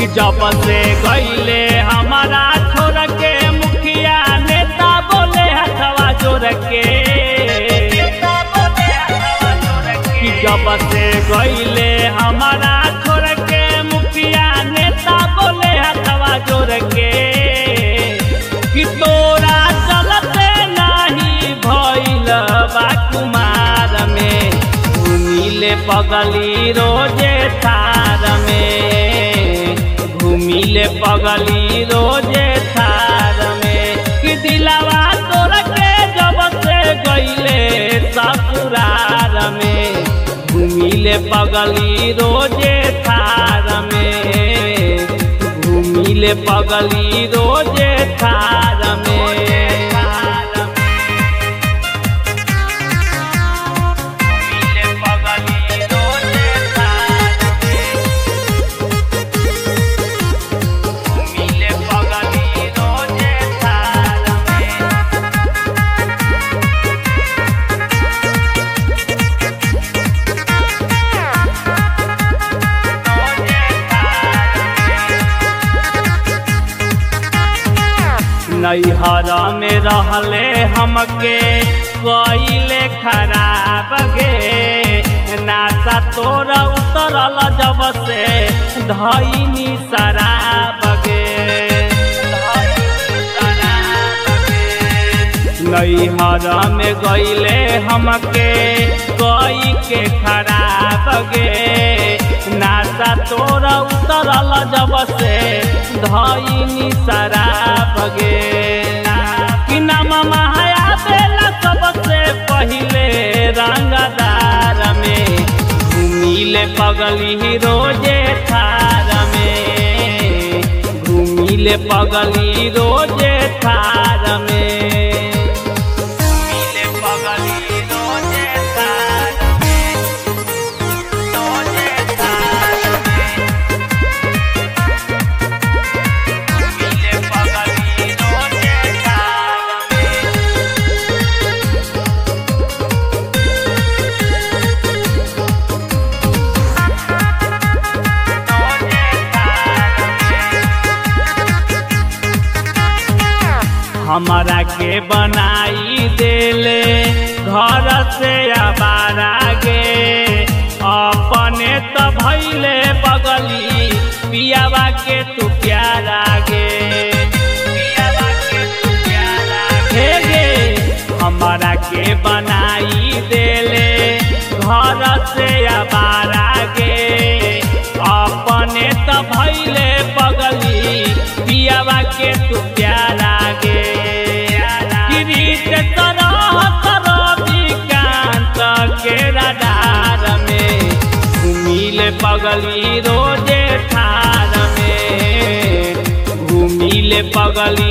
जब से गईले हमारा छोड़ के मुखिया नेता बोले हथवा जोड़ के जब से गईले हमारा छोड़ के मुखिया नेता बोले हथवा जोड़ के कि तोरा चलते नहीं भइल बा कुमार में घूमिले पगली रोजे थार में घूमिले पगली रोजे थार में कि दिलावा तोड़ के जब से गईले ससुरार में घूमिले पगली रोजे थार में घूमिले पगली रोजे थार में नैहर में रहले हमके कइले खराब गे नासा तोरा उतरल जब से धइनी शराब गे नैहर में गइले हमके कई के खराब गे नासा तोरा उतरल जब से धइनी शराब गे कि नाम महाया बेला सबसे पहिले रंगदार में घूमिले पगली रोजे थार में घूमिले पगली रोजे थार में घूमिले पगली रोजे थार में रोजे थार में घूमिले पगली रोजे थार हमारा के बनाई देले घर से आवारा गे अपने तो भइले बगली पियावा के तू प्यारा गे पियावा के तू प्यारा गे हमारा के बनाई देले घर से आवारा गे अपने तो भइले बगली पियावा के तू प्यारा गे के रडार में घूमिले पगली रोजे थार में घूमिले पगली